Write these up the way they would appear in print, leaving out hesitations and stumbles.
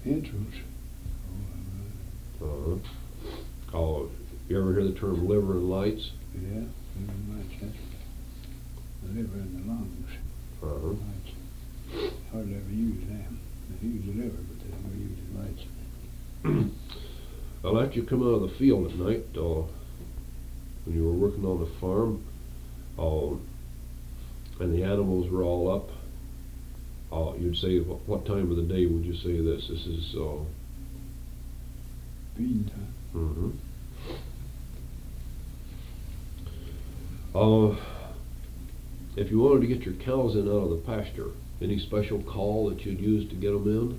Entrance. Uh-huh. Oh, you ever hear the term liver and lights? Yeah, liver and lights. That's the liver and the lungs. Uh-huh. Lights. Hardly ever use them. They use the liver, but they never use the lights. Well, after you come out of the field at night, when you were working on the farm, and the animals were all up, you'd say, what time of the day would you say this? This is, Feeding time. mm-hmm. If you wanted to get your cows in out of the pasture, any special call that you'd use to get them in?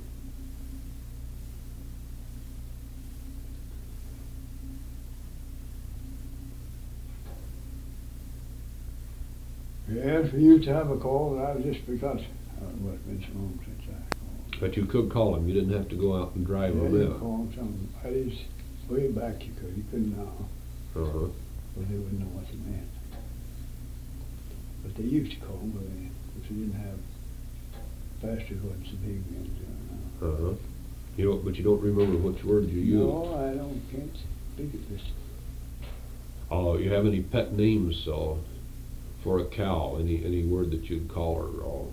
Yes, we used to have a call, and that was just because it's been so long since I called. But you could call them. You didn't have to go out and drive them You in. call them somebody. Way back you could. You couldn't now. Uh-huh. But they wouldn't know what it meant. But they used to call them, but if they didn't have pasture, wasn't so big then. Uh-huh. But you don't remember which word you used. No, I can't speak of this. You have any pet names for a cow? Any word that you'd call her?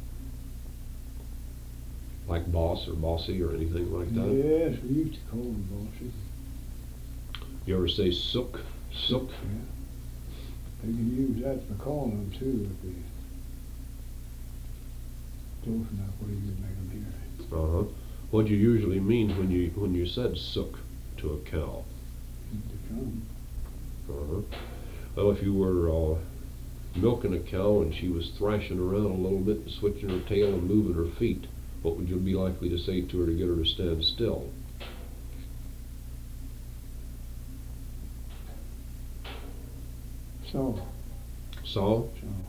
Like boss or bossy or anything like that? Yes, we used to call them bossy. You ever say sook? Sook? Yeah. They can use that for calling them too if they're close enough where you can make them hear. Uh-huh. What do you usually mean when you said sook to a cow? To come. Uh-huh. Well, if you were milking a cow and she was thrashing around a little bit and switching her tail and moving her feet, what would you be likely to say to her to get her to stand still? So. So?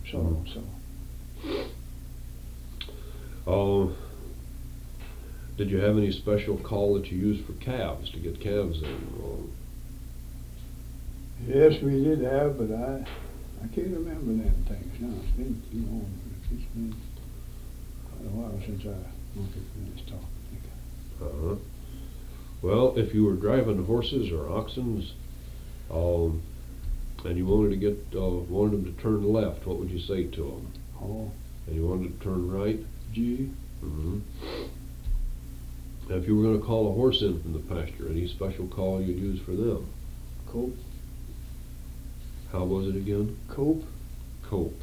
Did you have any special call that you used for calves, to get calves in? Yes, we did have, but I can't remember them things now. It's been too long. It's been quite a while since I finished talking. Uh-huh. Well, if you were driving horses or oxen, and you wanted them to turn left, what would you say to them? Oh. And you wanted to turn right? G. Mm-hmm. Now, if you were going to call a horse in from the pasture, any special call you'd use for them? Cope. How was it again? Cope. Cope.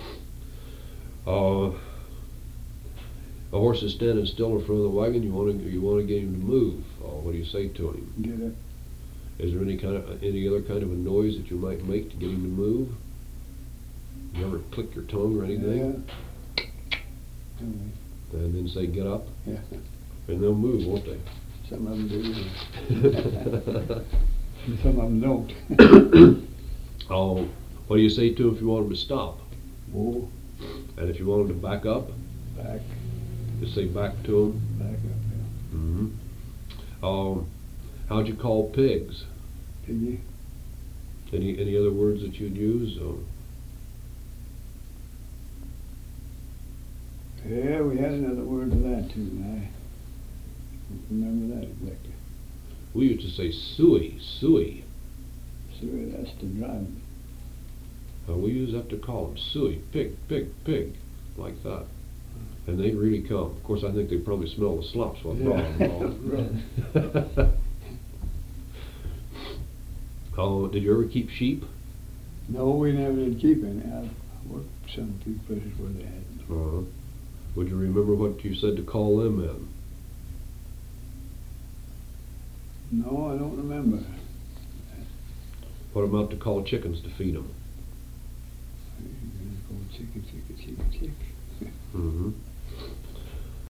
A horse is standing still in front of the wagon. You want to get him to move. What do you say to him? Get it. Is there any other kind of a noise that you might make to get him to move? You ever click your tongue or anything? Yeah. And then say, get up? Yeah. And they'll move, won't they? Some of them do. Some of them don't. What do you say to them if you want them to stop? Whoa. And if you want them to back up? Back. Just say back to them? Back up, yeah. Mm-hmm. How'd you call pigs? Piggy. Any other words that you'd use? Yeah, we had another word for that too, and I don't remember that exactly. We used to say suey. Suey, that's the driving. We used to have to call them suey, pig, like that. And they'd really come. Of course, I think they probably smell the slops what brought them along. Did you ever keep sheep? No, we never did keep any. I worked some few places where they had them. Would you remember what you said to call them in? No, I don't remember. What about to call chickens to feed them? Chicken. Mm-hmm.